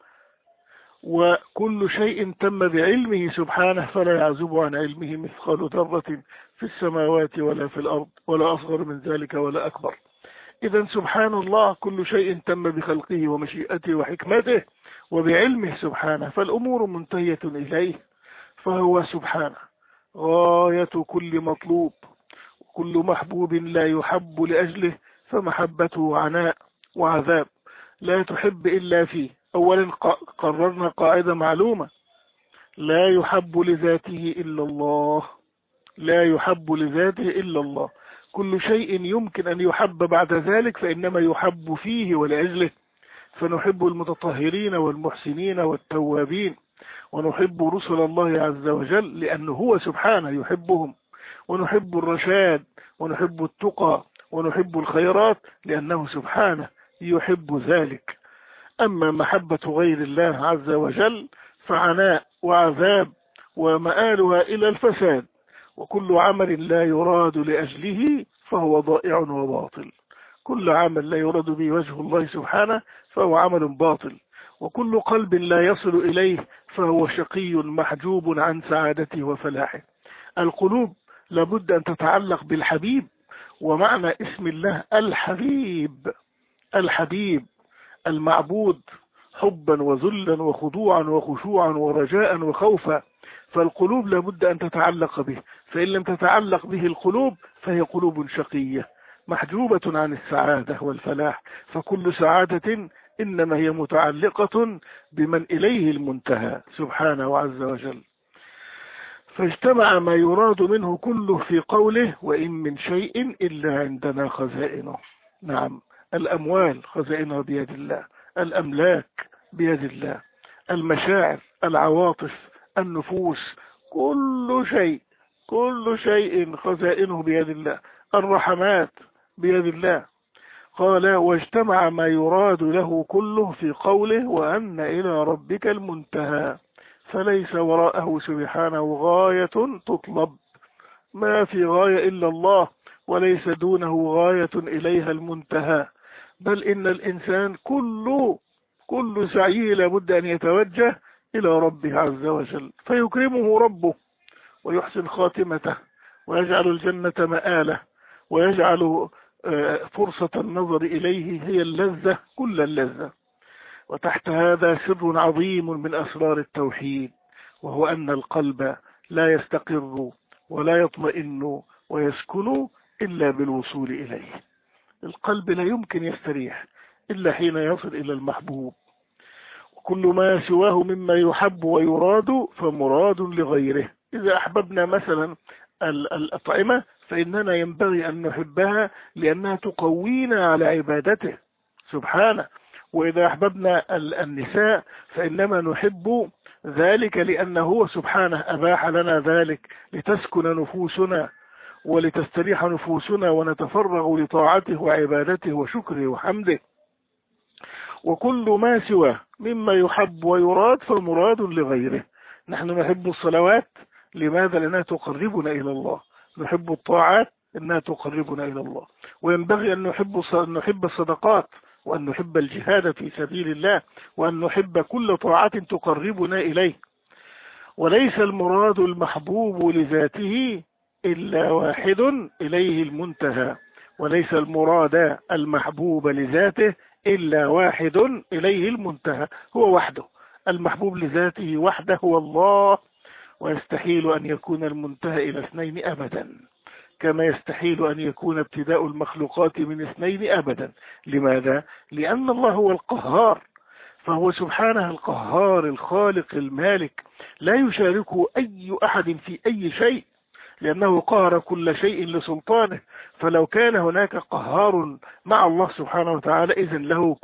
وكل شيء تم بعلمه سبحانه، فلا يعزب عن علمه مثقال ذرة في السماوات ولا في الأرض، ولا أصغر من ذلك ولا أكبر. إذا سبحان الله كل شيء تم بخلقه ومشيئته وحكمته وبعلمه سبحانه، فالأمور منتهية إليه، فهو سبحانه غاية كل مطلوب، وكل محبوب لا يحب لأجله فمحبته عناء وعذاب، لا تحب إلا فيه. أولا قررنا قاعدة معلومة: لا يحب لذاته إلا الله، لا يحب لذاته إلا الله. كل شيء يمكن أن يحب بعد ذلك فإنما يحب فيه ولأجله، فنحب المتطهرين والمحسنين والتوابين، ونحب رسل الله عز وجل لأنه هو سبحانه يحبهم، ونحب الرشاد ونحب التقى ونحب الخيرات لأنه سبحانه يحب ذلك. أما محبة غير الله عز وجل فعناء وعذاب ومآلها إلى الفساد، وكل عمل لا يراد لأجله فهو ضائع وباطل. كل عمل لا يراد به وجه الله سبحانه فهو عمل باطل، وكل قلب لا يصل إليه فهو شقي محجوب عن سعادته وفلاحه. القلوب لابد أن تتعلق بالحبيب، ومعنى اسم الله الحبيب، الحبيب المعبود حبا وذلا وخضوعا وخشوعا ورجاء وخوفا. فالقلوب لابد أن تتعلق به، فإن لم تتعلق به القلوب فهي قلوب شقية محجوبة عن السعادة والفلاح. فكل سعادة إنما هي متعلقة بمن إليه المنتهى سبحانه عز وجل. فاجتمع ما يراد منه كله في قوله وإن من شيء إلا عندنا خزائنه. نعم، الأموال خزائنها بيد الله، الأملاك بيد الله، المشاعر، العواطف، النفوس، كل شيء خزائنه بيد الله، الرحمات بيد الله. قال واجتمع ما يراد له كله في قوله وأن إلى ربك المنتهى، فليس وراءه سبحانه غاية تطلب، ما في غاية إلا الله، وليس دونه غاية إليها المنتهى، بل إن الإنسان كل سعيه لابد أن يتوجه إلى ربه عز وجل، فيكرمه ربه ويحسن خاتمته ويجعل الجنة مآله، ويجعل فرصة النظر إليه هي اللذة كل اللذة. وتحت هذا سر عظيم من أسرار التوحيد، وهو أن القلب لا يستقر ولا يطمئن ويسكن إلا بالوصول إليه. القلب لا يمكن يستريح إلا حين يصل إلى المحبوب، وكل ما سواه مما يحب ويراد فمراد لغيره. إذا أحببنا مثلا الأطعمة فإننا ينبغي أن نحبها لأنها تقوينا على عبادته سبحانه، وإذا أحببنا النساء فإنما نحب ذلك لأنه هو سبحانه أباح لنا ذلك لتسكن نفوسنا ولتستريح نفوسنا ونتفرغ لطاعته وعبادته وشكره وحمده. وكل ما سواه مما يحب ويراد فمراد لغيره. نحن نحب الصلوات، لماذا؟ لأنها تقربنا إلى الله. نحب الطاعات، إنها تقربنا إلى الله. وينبغي أن نحب الصدقات، وأن نحب الجهاد في سبيل الله، وأن نحب كل طاعة تقربنا إليه. وليس المراد المحبوب لذاته إلا واحد إليه المنتهى، وليس المراد المحبوب لذاته إلا واحد إليه المنتهى، هو وحده. المحبوب لذاته وحده هو الله، ويستحيل أن يكون المنتهى إلى اثنين أبدا، كما يستحيل أن يكون ابتداء المخلوقات من اثنين أبدا. لماذا؟ لأن الله هو القهار، فهو سبحانه القهار الخالق المالك، لا يشاركه أي أحد في أي شيء، لأنه قهر كل شيء لسلطانه. فلو كان هناك قهار مع الله سبحانه وتعالى إذن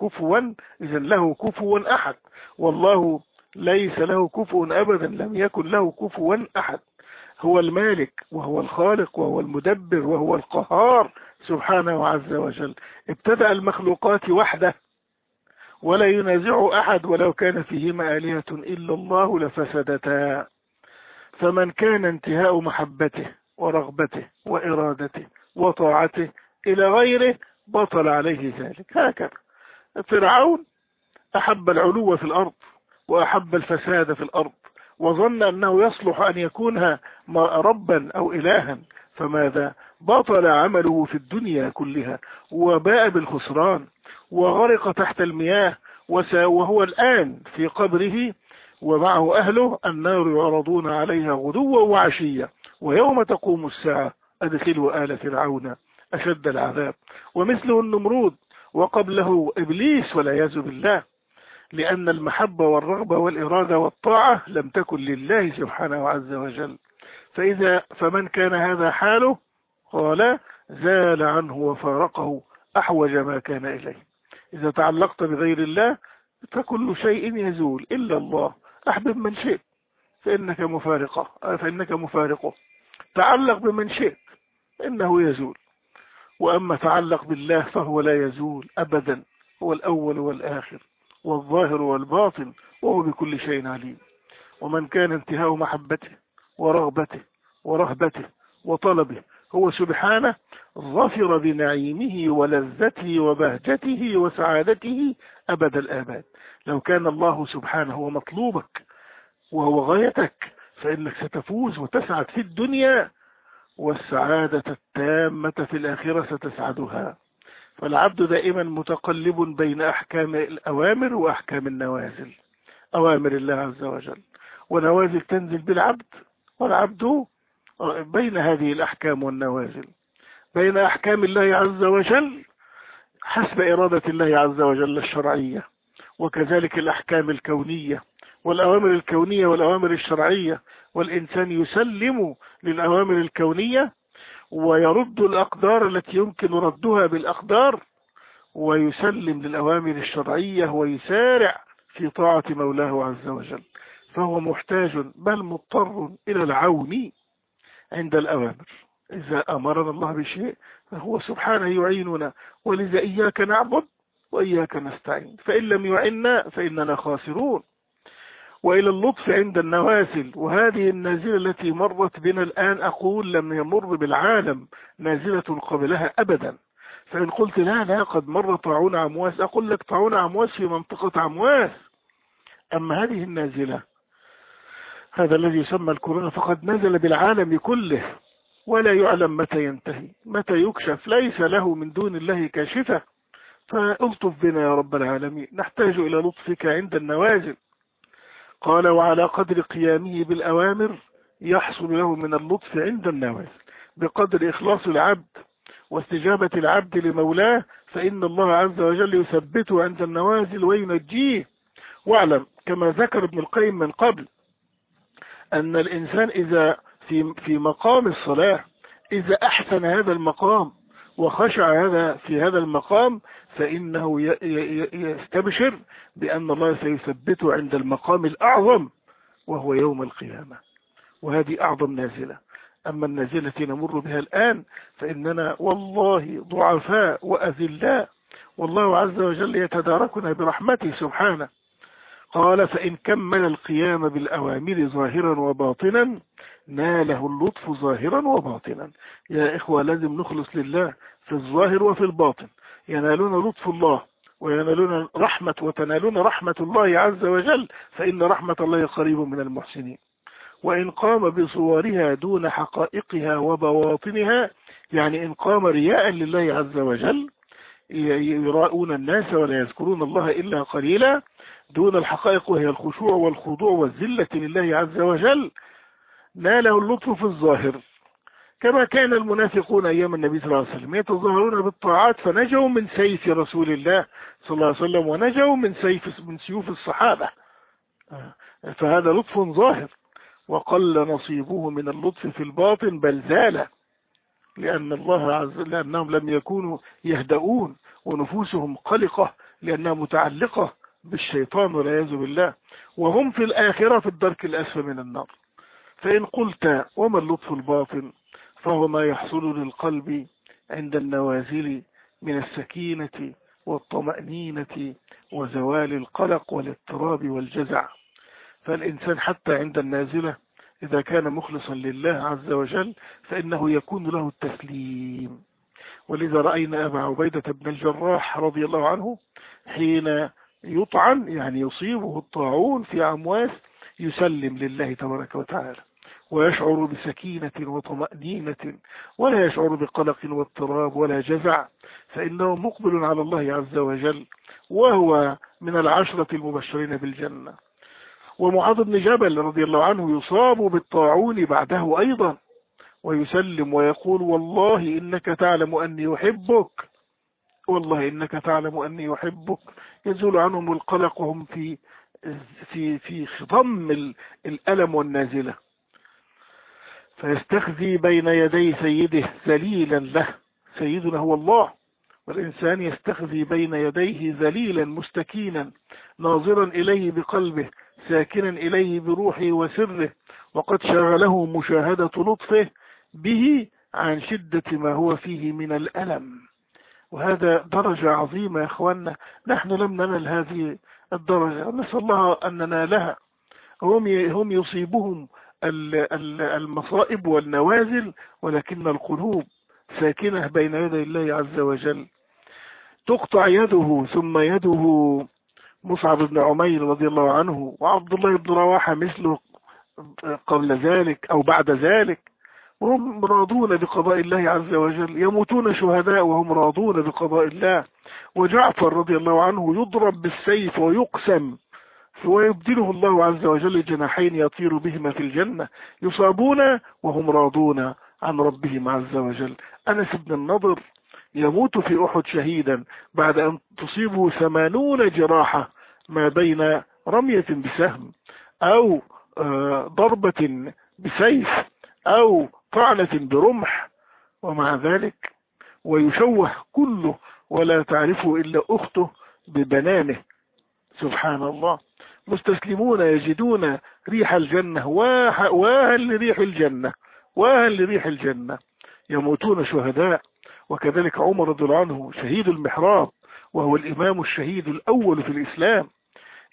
له كفوا أحد، والله ليس له كفوا أبدا، لم يكن له كفوا أحد. هو المالك وهو الخالق وهو المدبر وهو القهار سبحانه عز وجل. ابتدأ المخلوقات وحده ولا ينازع أحد، ولو كان فيهما آلهة إلا الله لفسدتا. فمن كان انتهاء محبته ورغبته وإرادته وطاعته إلى غيره بطل عليه ذلك. هكذا فرعون أحب العلو في الأرض وأحب الفساد في الأرض، وظن أنه يصلح أن يكون ربا أو إلها، فماذا؟ بطل عمله في الدنيا كلها وباء بالخسران وغرق تحت المياه، وهو الآن في قبره ومعه أهله. النار يعرضون عليها غدوا وعشيا ويوم تقوم الساعة أدخلوا آل فرعون أشد العذاب. ومثله النمرود، وقبله إبليس والعياذ بالله، لأن المحبة والرغبة والإرادة والطاعة لم تكن لله سبحانه عز وجل. فمن كان هذا حاله قال زال عنه وفارقه أحوج ما كان إليه. إذا تعلقت بغير الله فكل شيء يزول إلا الله. أحبب من شئت فإنك مفارقه، تعلق بمن شئت إنه يزول. وأما تعلق بالله فهو لا يزول أبدا، هو الأول والآخر والظاهر والباطن، وهو بكل شيء عليم. ومن كان انتهاء محبته ورغبته ورهبته وطلبه هو سبحانه ظفر بنعيمه ولذته وبهجته وسعادته أبد الآباد. لو كان الله سبحانه هو مطلوبك وهو غايتك فإنك ستفوز وتسعد في الدنيا، والسعادة التامة في الآخرة ستسعدها. فالعبد دائما متقلب بين أحكام الأوامر وأحكام النوازل. أوامر الله عز وجل ونوازل تنزل بالعبد، والعبد بين هذه الأحكام والنوازل، بين أحكام الله عز وجل حسب إرادة الله عز وجل الشرعية، وكذلك الأحكام الكونية والأوامر الكونية والأوامر الشرعية. والإنسان يسلم للأوامر الكونية ويرد الأقدار التي يمكن ردها بالأقدار، ويسلم للأوامر الشرعية ويسارع في طاعة مولاه عز وجل. فهو محتاج بل مضطر إلى العون عند الأوامر. إذا أمرنا الله بشيء فهو سبحانه يعيننا، ولذا إياك نعبد وإياك نستعين، فإن لم يعنا فإننا خاسرون. وإلى اللطف عند النوازل. وهذه النازلة التي مرت بنا الآن أقول لم يمر بالعالم نازلة قبلها أبدا. فإن قلت لا قد مر طاعون عمواس، أقول لك طاعون عمواس في منطقة عمواس، أما هذه النازلة هذا الذي يسمى الكورونا فقد نزل بالعالم كله، ولا يعلم متى ينتهي متى يكشف، ليس له من دون الله كاشفة. فالطف بنا يا رب العالمين، نحتاج إلى لطفك عند النوازل. قال وعلى قدر قيامه بالأوامر يحصل له من اللطف عند النوازل، بقدر إخلاص العبد واستجابة العبد لمولاه فإن الله عز وجل يثبته عند النوازل وينجيه. واعلم كما ذكر ابن القيم من قبل أن الإنسان إذا في مقام الصلاة إذا أحسن هذا المقام وخشع في هذا المقام فإنه يستبشر بأن الله سيثبته عند المقام الأعظم وهو يوم القيامة، وهذه أعظم نازلة. أما النازلة التي نمر بها الآن فإننا والله ضعفاء وأذلاء، والله عز وجل يتداركنا برحمته سبحانه. قال فإن كمل القيام بالأوامر ظاهرا وباطنا ناله اللطف ظاهرا وباطنا. يا إخوة لازم نخلص لله في الظاهر وفي الباطن، ينالون لطف الله وينالون رحمة وتنالون رحمة الله عز وجل، فإن رحمة الله قريب من المحسنين. وإن قام بصورها دون حقائقها وبواطنها، يعني إن قام رياء لله عز وجل يراؤون الناس ولا يذكرون الله إلا قليلا، دون الحقائق وهي الخشوع والخضوع والذلة لله عز وجل، ناله اللطف في الظاهر، كما كان المنافقون أيام النبي صلى الله عليه وسلم يتظاهرون بالطاعات فنجوا من سيف رسول الله صلى الله عليه وسلم ونجوا من سيوف الصحابة، فهذا لطف ظاهر. وقل نصيبه من اللطف في الباطن بل زال، لأنهم لم يكونوا يهدؤون ونفوسهم قلقة لأنها متعلقة بالشيطان والعياذ بالله، وهم في الآخرة في الدرك الأسفل من النار. فإن قلت وما اللطف الباطن فهو ما يحصل للقلب عند النوازل من السكينة والطمأنينة وزوال القلق والاضطراب والجزع. فالإنسان حتى عند النازلة إذا كان مخلصا لله عز وجل فإنه يكون له التسليم. ولذا رأينا أبا عبيدة بن الجراح رضي الله عنه حين يطعن يعني يصيبه الطاعون في عمواس يسلم لله تبارك وتعالى ويشعر بسكينة وطمأنينة ولا يشعر بقلق واضطراب ولا جزع، فإنه مقبل على الله عز وجل وهو من العشرة المبشرين بالجنة. ومعاذ بن جبل رضي الله عنه يصاب بالطاعون بعده أيضا ويسلم ويقول والله إنك تعلم أني أحبك، والله إنك تعلم أني أحبك، يزول عنهم القلق وهم في خضم الألم والنازلة. فيستخزي بين يدي سيده ذليلا له، سيدنا هو الله، والإنسان يستخزي بين يديه ذليلا مستكينا ناظرا إليه بقلبه ساكنا إليه بروحه وسره، وقد شغله مشاهدة لطفه به عن شدة ما هو فيه من الألم. وهذا درجة عظيمة يا أخوانا، نحن لم ننل هذه الدرجة، نسأل الله أن ننالها. هم يصيبهم المصائب والنوازل ولكن القلوب ساكنة بين يدي الله عز وجل. تقطع يده ثم يده مصعب بن عمير رضي الله عنه وعبد الله بن رواحة مثله قبل ذلك أو بعد ذلك، وهم راضون بقضاء الله عز وجل، يموتون شهداء وهم راضون بقضاء الله. وجعفر رضي الله عنه يضرب بالسيف ويقسم ويبدله الله عز وجل جناحين يطير بهما في الجنة، يصابون وهم راضون عن ربهم عز وجل. أنس بن النضر يموت في أحد شهيدا بعد أن تصيبه 80 جراحة ما بين رمية بسهم أو ضربة بسيف أو طعنة برمح، ومع ذلك ويشوه كله ولا تعرفه إلا أخته ببنانه. سبحان الله. مستسلمون يجدون ريح الجنة، واهل لريح الجنة، واهل لريح الجنة، يموتون شهداء. وكذلك عمر رضي الله عنه شهيد المحراب وهو الإمام الشهيد الأول في الإسلام،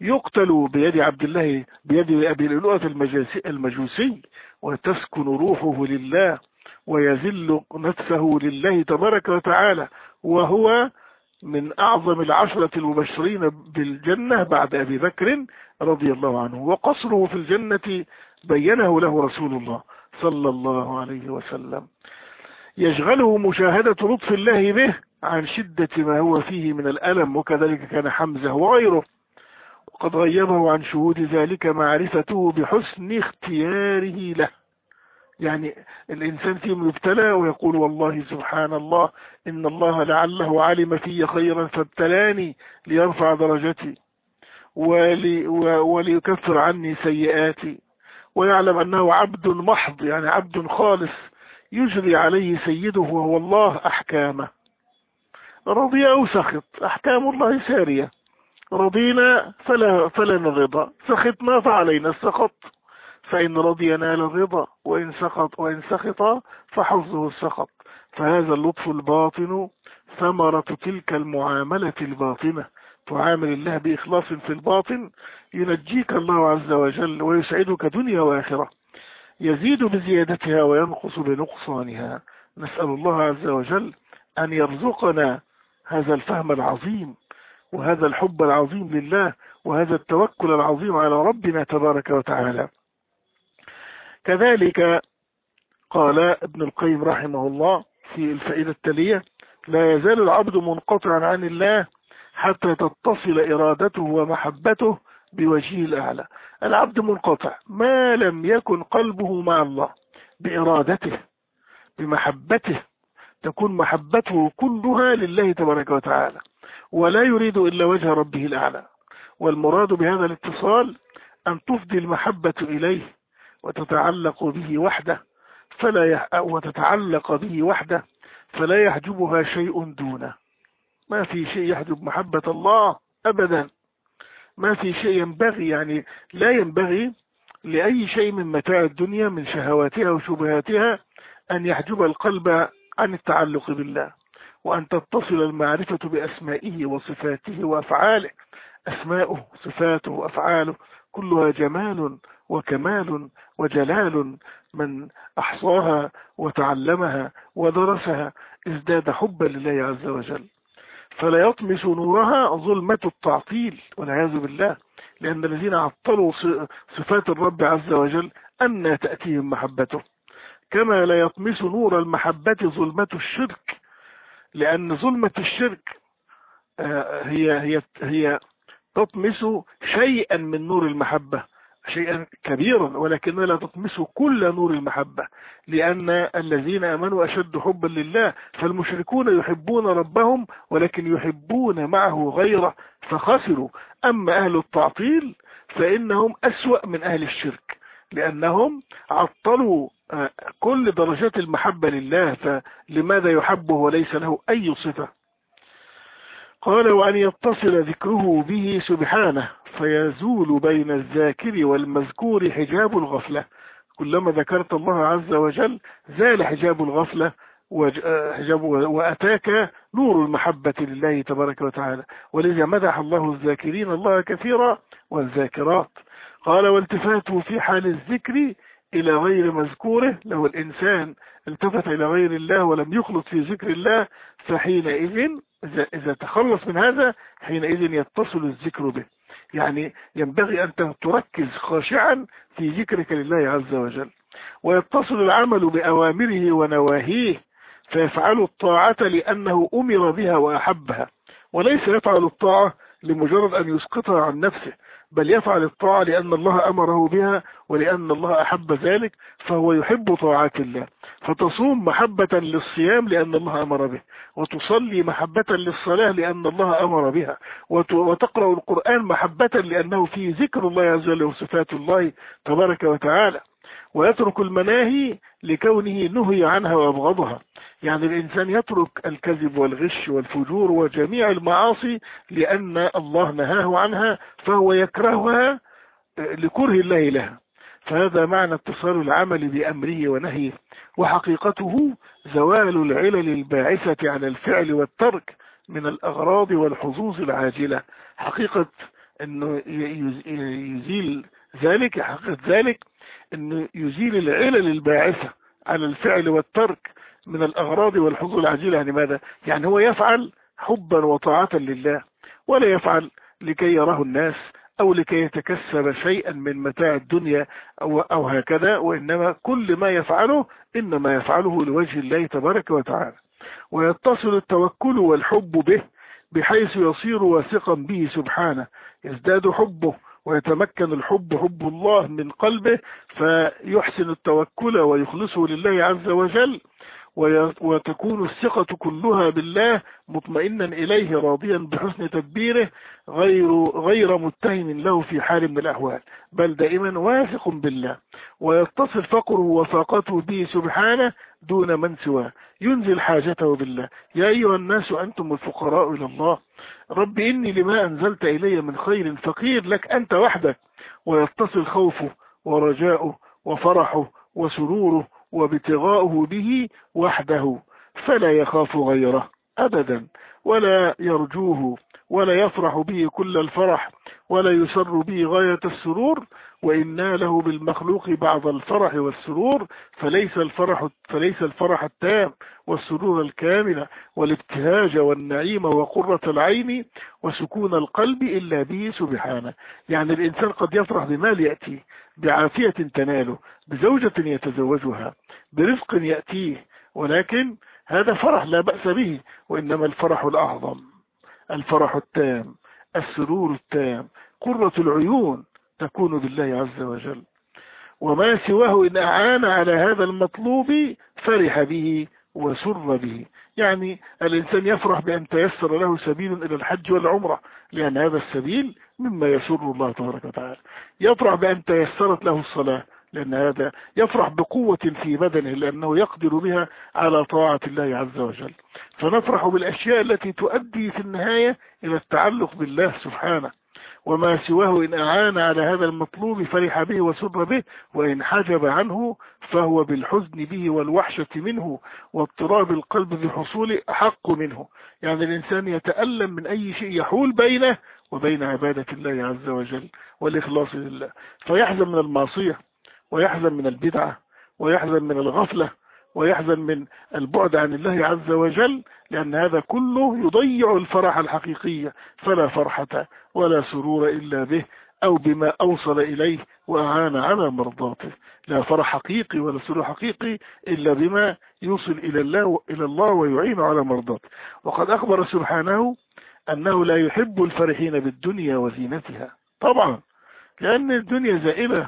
يقتل بيد عبد الله بيد أبي لؤلؤة المجوسي، وتسكن روحه لله ويذل نفسه لله تبارك وتعالى، وهو من أعظم العشرة المبشرين بالجنة بعد أبي بكر رضي الله عنه. وقصره في الجنة بينه له رسول الله صلى الله عليه وسلم. يشغله مشاهدة لطف الله به عن شدة ما هو فيه من الألم، وكذلك كان حمزة وغيره. وقد غيبه عن شهود ذلك معرفته بحسن اختياره له. يعني الإنسان فيهم يبتلى ويقول والله سبحان الله إن الله لعله علم في خيرا فابتلاني ليرفع درجتي وليكفر عني سيئاتي، ويعلم أنه عبد محض، يعني عبد خالص يجري عليه سيده وهو الله أحكامه، رضي أو سخط أحكام الله سارية، رضينا فلنا الرضا، سخطنا فعلينا السخط، فإن رضي نال الرضا، وإن سخط فحظه السخط. فهذا اللطف الباطن ثمرة تلك المعاملة الباطنة، تعامل الله بإخلاص في الباطن ينجيك الله عز وجل ويسعدك دنيا وآخرة، يزيد بزيادتها وينقص بنقصانها. نسأل الله عز وجل أن يرزقنا هذا الفهم العظيم وهذا الحب العظيم لله وهذا التوكل العظيم على ربنا تبارك وتعالى. كذلك قال ابن القيم رحمه الله في الفائدة التالية: لا يزال العبد منقطعا عن الله حتى تتصل إرادته ومحبته بوجهه الأعلى. العبد منقطع ما لم يكن قلبه مع الله بإرادته بمحبته، تكون محبته كلها لله تبارك وتعالى، ولا يريد إلا وجه ربه الأعلى. والمراد بهذا الاتصال أن تفضي المحبة إليه وتتعلق به وحده فلا يحجبها شيء دونه. ما في شيء يحجب محبة الله أبدا، ما في شيء ينبغي، يعني لا ينبغي لأي شيء من متاع الدنيا من شهواتها وشبهاتها أن يحجب القلب عن التعلق بالله، وأن تتصل المعرفة بأسمائه وصفاته وأفعاله. أسماؤه صفاته وأفعاله كلها جمال وكمال وجلال، من أحصاها وتعلمها ودرسها ازداد حبا لله عز وجل، فلا يطمس نورها ظلمة التعطيل والعياذ بالله، لأن الذين عطلوا صفات الرب عز وجل أن تأتيهم محبته، كما لا يطمس نور المحبة ظلمة الشرك، لأن ظلمة الشرك هي تطمس شيئا من نور المحبة، شيئا كبيرا، ولكنها لا تطمس كل نور المحبة، لأن الذين آمنوا أشد حبا لله. فالمشركون يحبون ربهم ولكن يحبون معه غيره فخسروا. أما أهل التعطيل فإنهم أسوأ من أهل الشرك، لأنهم عطلوا كل درجات المحبة لله، فلماذا يحبه وليس له أي صفة؟ قال: وأن يتصل ذكره به سبحانه فيزول بين الذاكر والمذكور حجاب الغفلة. كلما ذكرت الله عز وجل زال حجاب الغفلة وأتاك نور المحبة لله تبارك وتعالى. ولذا مدح الله الذاكرين الله كثيرا والذاكرات. قال: والتفاته في حال الذكر إلى غير مذكوره. لو الإنسان التفت إلى غير الله ولم يخلص في ذكر الله فحينئذ إذا تخلص من هذا حينئذ يتصل الذكر به. يعني ينبغي أن تركز خاشعا في ذكرك لله عز وجل، ويتصل العمل بأوامره ونواهيه، فيفعل الطاعة لأنه أمر بها وأحبها، وليس يفعل الطاعة لمجرد أن يسقطها عن نفسه، بل يفعل الطاعة لأن الله أمره بها ولأن الله أحب ذلك، فهو يحب طاعات الله. فتصوم محبة للصيام لأن الله أمر به، وتصلي محبة للصلاة لأن الله أمر بها، وتقرأ القرآن محبة لأنه فيه ذكر الله عز وجل وصفات الله تبارك وتعالى، ويترك المناهي لكونه نهي عنها وأبغضها. يعني الإنسان يترك الكذب والغش والفجور وجميع المعاصي لأن الله نهاه عنها، فهو يكرهها لكره الله لها. فهذا معنى اتصال العمل بأمره ونهيه، وحقيقته زوال العلل الباعثة على الفعل والترك من الأغراض والحظوظ العاجلة. حقيقة انه يزيل ذلك، حقيقة ذلك انه يزيل العلل الباعثة على الفعل والترك من الاغراض والحظوظ العاجلة. يعني ماذا؟ يعني هو يفعل حبا وطاعة لله، ولا يفعل لكي يراه الناس او لكي يتكسب شيئا من متاع الدنيا او هكذا، وانما كل ما يفعله انما يفعله لوجه الله تبارك وتعالى. ويتصل التوكل والحب به بحيث يصير واثقا به سبحانه، يزداد حبه ويتمكن الحب حب الله من قلبه، فيحسن التوكل ويخلصه لله عز وجل، وتكون الثقة كلها بالله مطمئنا إليه راضيا بحسن تدبيره، غير متهم له في حال من الأحوال، بل دائما واثق بالله. ويتصل فقره وفاقته به سبحانه دون من سواه، ينزل حاجته بالله. يا أيها الناس أنتم الفقراء إلى الله، رب إني لما أنزلت إلي من خير فقير لك أنت وحدك. ويتصل خوفه ورجاؤه وفرحه وسروره وابتغاؤه به وحده، فلا يخاف غيره أبدا، ولا يرجوه، ولا يفرح به كل الفرح، ولا يسر به غاية السرور. وإن ناله بالمخلوق بعض الفرح والسرور فليس الفرح التام والسرور الكامل والابتهاج والنعيم وقرة العين وسكون القلب إلا به سبحانه. يعني الإنسان قد يفرح بمال يأتيه، بعافية تناله، بزوجة يتزوجها، برزق يأتيه، ولكن هذا فرح لا بأس به. وإنما الفرح الأعظم، الفرح التام، السرور التام، قرة العيون تكون بالله عز وجل. وما سواه إن أعان على هذا المطلوب فرح به وسر به. يعني الإنسان يفرح بأن تيسر له سبيل إلى الحج والعمرة، لأن هذا السبيل مما يسر الله تبارك وتعالى. يفرح بأن تيسرت له الصلاة، لأن هذا يفرح بقوة في بدنه، لأنه يقدر بها على طاعة الله عز وجل. فنفرح بالأشياء التي تؤدي في النهاية إلى التعلق بالله سبحانه. وما سواه إن أعان على هذا المطلوب فرح به وسر به، وإن حجب عنه فهو بالحزن به والوحشة منه واضطراب القلب بحصول أحق منه. يعني الإنسان يتألم من أي شيء يحول بينه وبين عبادة الله عز وجل والإخلاص لله، فيحزن من المعصية، ويحزن من البدعة، ويحزن من الغفلة، ويحزن من البعد عن الله عز وجل، لأن هذا كله يضيع الفرح الحقيقي. فلا فرحة ولا سرور إلا به أو بما أوصل إليه وأعان على مرضاته. لا فرح حقيقي ولا سرور حقيقي إلا بما يوصل إلى الله ويعين على مرضاته. وقد أخبر سبحانه أنه لا يحب الفرحين بالدنيا وزينتها، طبعا لأن الدنيا زائلة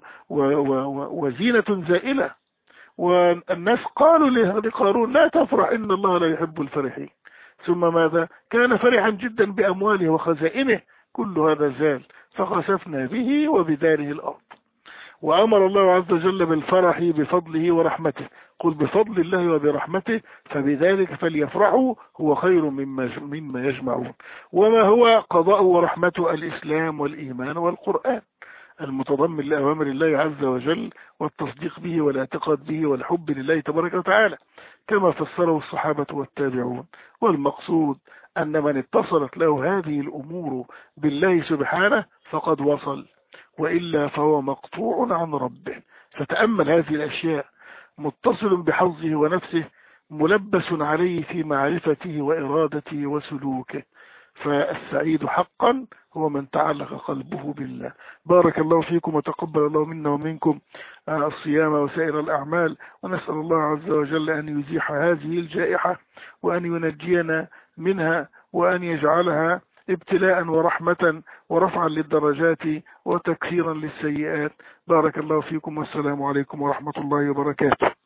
وزينة زائلة. والناس قالوا لقارون لا تفرح إن الله لا يحب الفرحين. ثم ماذا؟ كان فرحا جدا بأمواله وخزائنه، كل هذا زال، فخسفنا به وبداره الأرض. وأمر الله عز وجل بالفرح بفضله ورحمته، قل بفضل الله وبرحمته فبذلك فليفرحوا هو خير مما يجمعون. وما هو قضاء ورحمته؟ الإسلام والإيمان والقرآن المتضمن لأوامر الله عز وجل والتصديق به والاعتقاد به والحب لله تبارك وتعالى، كما فسره الصحابة والتابعون. والمقصود أن من اتصلت له هذه الأمور بالله سبحانه فقد وصل، وإلا فهو مقطوع عن ربه. فتأمل هذه الأشياء، متصل بحظه ونفسه، ملبس عليه في معرفته وإرادته وسلوكه. فالسعيد حقا هو من تعلق قلبه بالله. بارك الله فيكم وتقبل الله منا ومنكم الصيام وسائر الأعمال، ونسأل الله عز وجل أن يزيح هذه الجائحة وأن ينجينا منها، وأن يجعلها ابتلاء ورحمة ورفعا للدرجات وتكفيرا للسيئات. بارك الله فيكم والسلام عليكم ورحمة الله وبركاته.